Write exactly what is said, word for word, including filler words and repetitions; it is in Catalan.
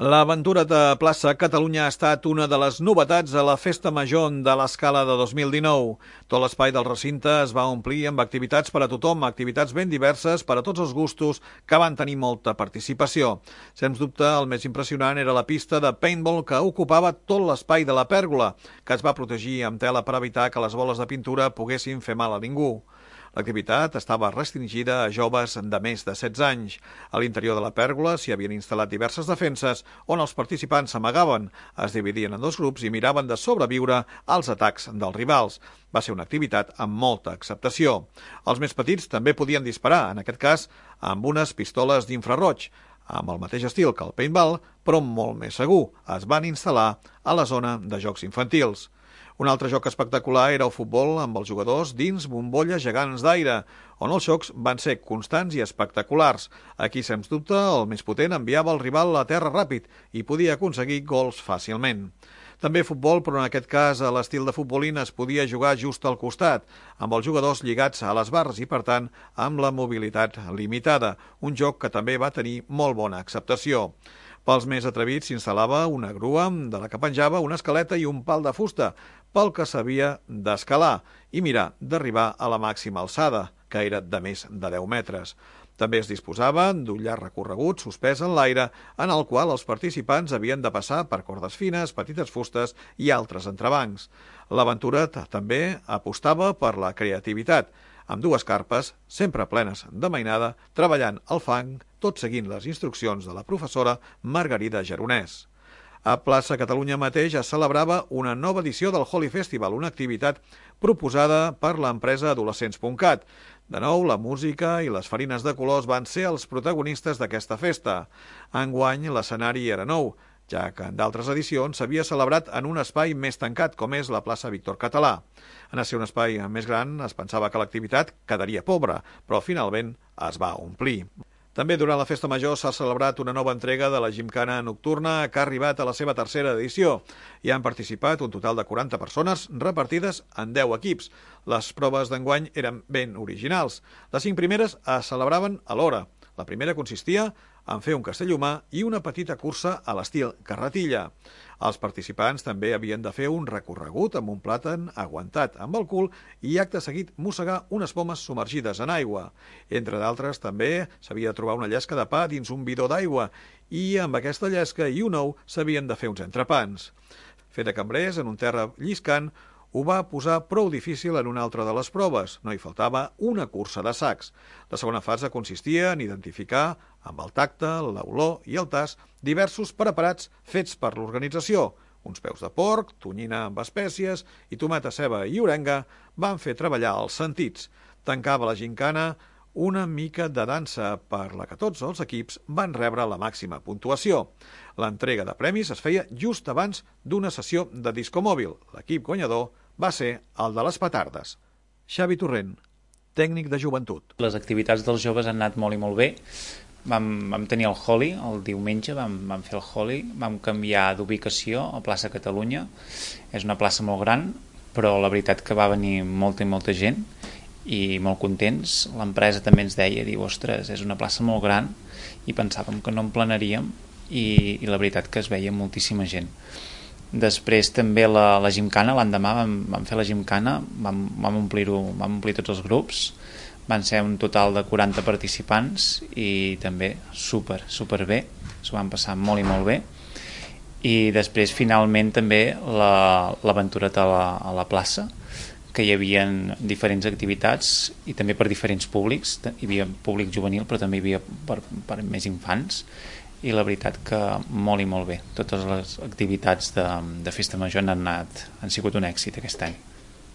L'aventura de Plaça Catalunya ha estat una de les novetats a la Festa Major de l'Escala de dos mil dinou. Tot l'espai del recinte es va omplir amb activitats per a tothom, activitats ben diverses per a tots els gustos que van tenir molta participació. Sens dubte, el més impressionant era la pista de paintball que ocupava tot l'espai de la pèrgola, que es va protegir amb tela per evitar que les boles de pintura poguessin fer mal a ningú. L'activitat estava restringida a joves de més de setze anys. A l'interior de la pèrgola s'hi havien instal·lat diverses defenses on els participants s'amagaven, es dividien en dos grups i miraven de sobreviure als atacs dels rivals. Va ser una activitat amb molta acceptació. Els més petits també podien disparar, en aquest cas amb unes pistoles d'infraroig, amb el mateix estil que el paintball, però molt més segur. Es van instal·lar a la zona de jocs infantils. Un altre joc espectacular era el futbol amb els jugadors dins bombolles gegants d'aire, on els xocs van ser constants i espectaculars. Aquí, sens dubte, el més potent enviava el rival a terra ràpid i podia aconseguir gols fàcilment. També futbol, però en aquest cas a l'estil de futbolín es podia jugar just al costat, amb els jugadors lligats a les barres i, per tant, amb la mobilitat limitada, un joc que també va tenir molt bona acceptació. Pels més atrevits s'instal·lava una grua de la que penjava una escaleta i un pal de fusta, pel que s'havia d'escalar i mirar d'arribar a la màxima alçada, que era de més de deu metres. També es disposava d'un llarg recorregut suspès en l'aire, en el qual els participants havien de passar per cordes fines, petites fustes i altres entrebancs. L'aventura també apostava per la creativitat, amb dues carpes, sempre plenes de mainada, treballant al fang, tot seguint les instruccions de la professora Margarida Geronès. A Plaça Catalunya mateix es celebrava una nova edició del Holi Festival, una activitat proposada per l'empresa adolescents punt cat. De nou, la música i les farines de colors van ser els protagonistes d'aquesta festa. Enguany, l'escenari era nou, ja que en d'altres edicions s'havia celebrat en un espai més tancat, com és la plaça Víctor Català. En ser un espai més gran, es pensava que l'activitat quedaria pobra, però finalment es va omplir. També durant la Festa Major s'ha celebrat una nova entrega de la Gimcana Nocturna que ha arribat a la seva tercera edició. Hi han participat un total de quaranta persones repartides en deu equips. Les proves d'enguany eren ben originals. Les cinc primeres es celebraven a l'hora. La primera consistia en fer un castell humà i una petita cursa a l'estil carretilla. Els participants també havien de fer un recorregut amb un plàtan aguantat amb el cul i acte seguit mossegar unes pomes submergides en aigua. Entre d'altres, també s'havia de trobar una llesca de pa dins un bidó d'aigua i amb aquesta llesca i un ou s'havien de fer uns entrepans. Fer de cambrers en un terra lliscant ho va posar prou difícil en una altra de les proves. No hi faltava una cursa de sacs. La segona fase consistia en identificar, amb el tacte, l'olor i el tast, diversos preparats fets per l'organització. Uns peus de porc, tonyina amb espècies i tomata, ceba i orenga van fer treballar els sentits. Tancava la gincana una mica de dansa per la que tots els equips van rebre la màxima puntuació. L'entrega de premis es feia just abans d'una sessió de discomòbil. L'equip guanyador va ser el de les petardes. Xavi Torrent, tècnic de joventut. Les activitats dels joves han anat molt i molt bé. Vam, vam tenir el Holi, el diumenge vam, vam fer el Holi, vam canviar d'ubicació a Plaça Catalunya. És una plaça molt gran, però la veritat que va venir molta i molta gent i molt contents. L'empresa també ens deia, diu, ostres, és una plaça molt gran i pensàvem que no en planaríem i, i la veritat que es veia moltíssima gent. Després també la, la gimcana, l'endemà vam, vam fer la gimcana, vam, vam omplir-ho, vam omplir tots els grups, van ser un total de quaranta participants i també super, super bé, s'ho van passar molt i molt bé. I després finalment també l'aventura a, la, a la plaça, que hi havia diferents activitats i també per diferents públics. Hi havia públic juvenil però també hi havia per, per més infants i la veritat que molt i molt bé. Totes les activitats de, de Festa Major han, anat, han sigut un èxit aquest any.